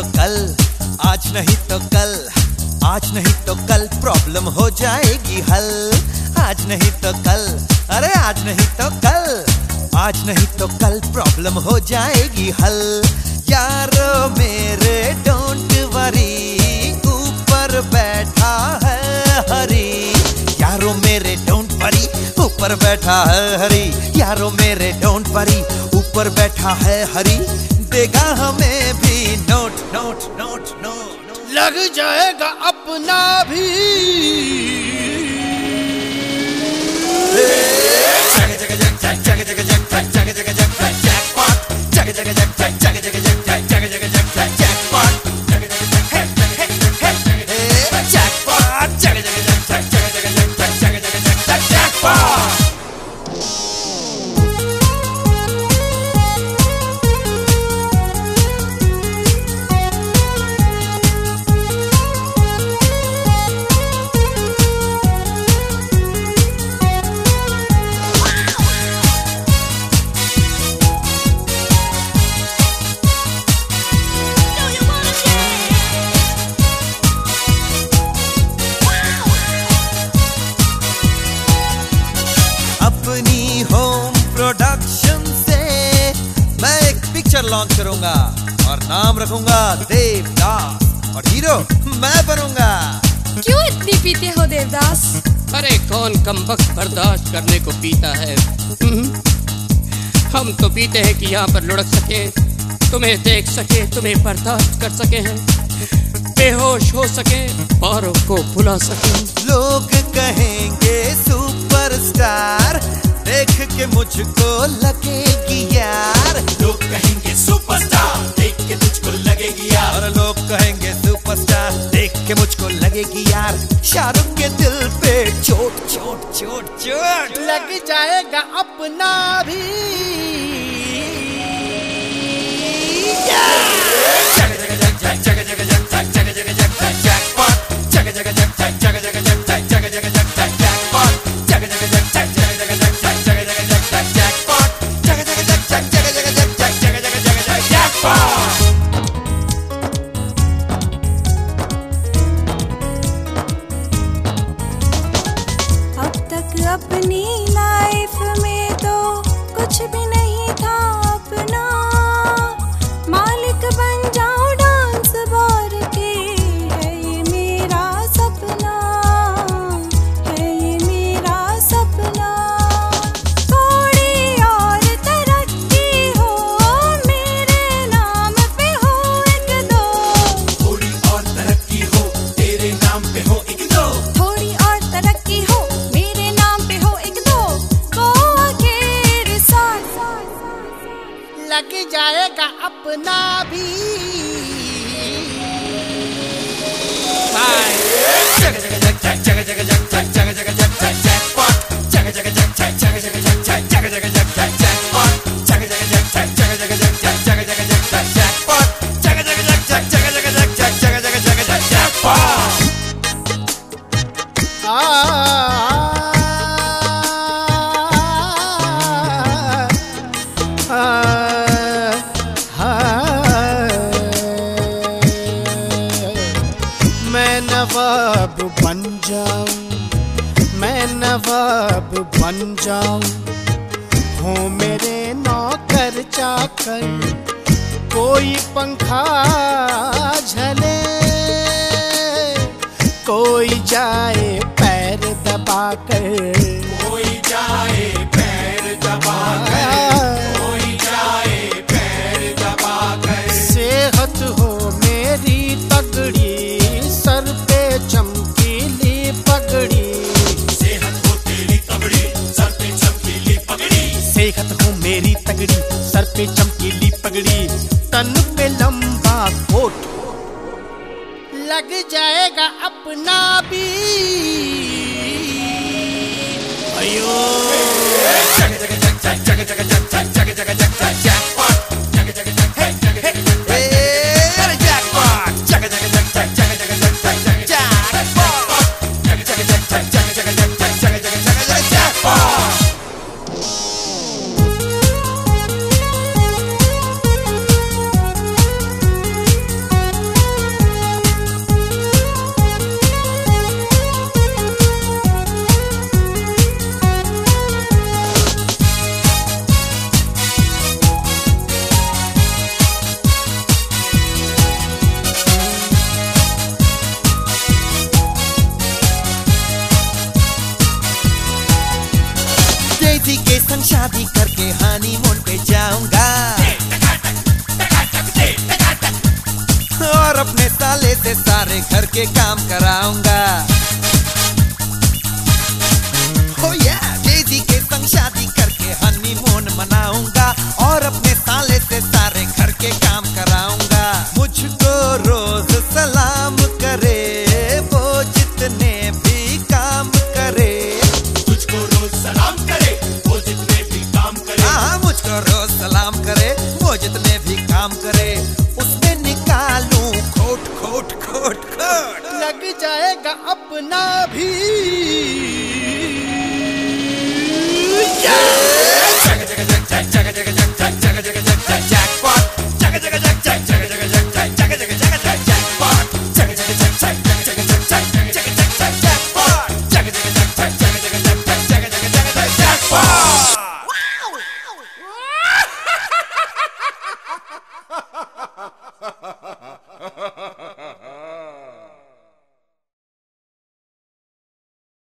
कल, आज नहीं तो कल, आज नहीं तो कल प्रॉब्लम हो जाएगी हल। आज नहीं तो कल, अरे आज नहीं तो कल, आज नहीं तो कल प्रॉब्लम हो जाएगी हल। यारो मेरे डोंट वरी, ऊपर बैठा है हरी। यारो मेरे डोंट वरी, ऊपर बैठा है हरी। यारो मेरे डोंट वरी, ऊपर बैठा है हरी। देगा हमें भी नोट नोट नोट नोट, लग जाएगा अपना भी। अपनी होम प्रोडक्शन से मैं एक पिक्चर लॉन्च करूंगा और नाम रखूंगा देवदास, और हीरो मैं बनूंगा। क्यों इतनी पीते हो देवदास? अरे कौन कमबख्त बर्दाश्त करने को पीता है। हम तो पीते हैं कि यहाँ पर लुढ़क सके, तुम्हें देख सके, तुम्हें बर्दाश्त कर सके हैं, बेहोश हो सके, औरों को भुला सके। लोग कहेंगे सुपरस्टार, देख के मुझको लगेगी यार। लोग कहेंगे सुपरस्टार, देख के तुझको लगेगी यार। और लोग कहेंगे सुपरस्टार, देख के मुझको लगेगी यार। शाहरुख के दिल पे चोट चोट चोट चोट लग जाएगा अपना भी। अपनी लाइफ में तो कुछ भी नहीं था अपना, मालिक बन जाऊं डांस बार के, है ये मेरा सपना, है ये मेरा सपना। थोड़ी और तरक्की हो, मेरे नाम पे हो एक दो। थोड़ी और तरक्की हो, तेरे नाम पे हो एक दो। थोड़ी और तरक्की हो, मेरे नाम पे हो एक दो। वो आखिर साथ लग जाएगा अपना भी। मैं नवाब बन जाऊं, मैं नवाब बन जाऊं, हो मेरे नौकर चाकर, कोई पंखा झले, कोई जाए पैर दबाकर, कोई जाए पैर दबाकर, कोई जाए पैर दबाकर। सेहत हो मेरी तगड़ी, सर पे चमकीली पगड़ी। सेहत हो तेरी तगड़ी, सर पे चमकीली पगड़ी। सेहत हो मेरी तगड़ी, सर पे चमकीली पगड़ी, तन पे लंबा कोट, लग जाएगा अपना भी। अयो जग जग जग जग जग जग जग जग जग जग जग जैकपॉट, जग जग जग जग जग जग जग जैकपॉट, जग जग जग जग जग जग जग जग जैकपॉट, जग जग जग जग जग जग जग जग जग जग जैकपॉट। साले से सारे घर के काम कराऊंगा। हो या डेजी के संग शादी करके हनीमून मनाऊंगा और अपने साले से सारे घर के काम कराऊंगा। मुझको रोज सलाम करे वो जितने भी काम करे। तुझको रोज सलाम करे वो जितने भी काम करे। हाँ, मुझको रोज सलाम करे वो जितने भी काम करे। उसमें निकालूं खोट खोट खोट खोट। लग जाएगा अपना भी। जग जग जग जग जग जग जग जग जग जग